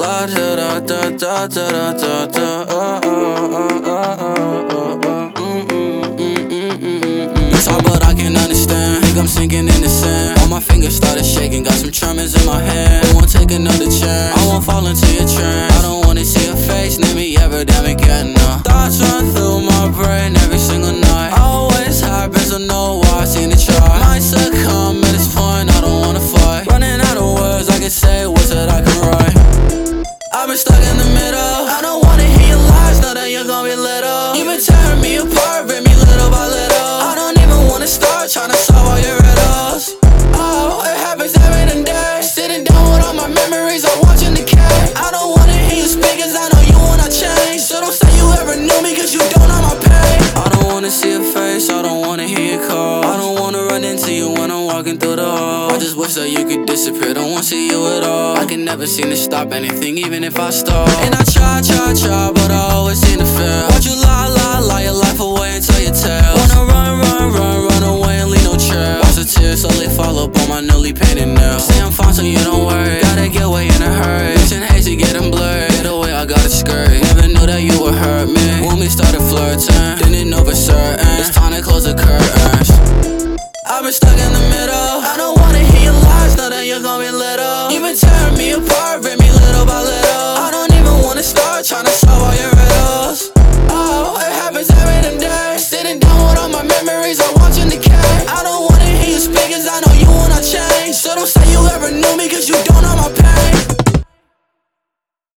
da da da da da da da da. It's hard, but I can understand. Think I'm sinking in the sand. All my fingers started shaking, got some tremors in my hand. I won't take another chance, I won't fall into your trance. I don't wanna see your face, name me ever, damn it, getting up. Thoughts run through my brain every single night. Always happens, I know why I seem to try. Might succumb at this point, I don't wanna fight. Running out of words, I can say words that I can write. I've been stuck in the middle, I don't wanna hear your lies, know that you're gonna be little. You've been tearing me apart, rip me little by little. I don't even wanna start trying to solve all your riddles. Oh, it happens every day. Sitting down with all my memories, I'm watching decay. I don't wanna hear you speak, cause I know you wanna change. So don't say you ever knew me, cause you don't know my pain. I don't wanna see your face, I don't wanna hear your call. I don't wanna run into you when I'm walking through the hall. I just wish that you could disappear, don't wanna see you at all. I can never seem to stop anything, even if I stall. And I try, but I always seem to fail. Watch you lie your life away and tell your tales. Wanna run away and leave no trail. Watch the tears slowly fall up on my newly painted nails. Say I'm fine so you don't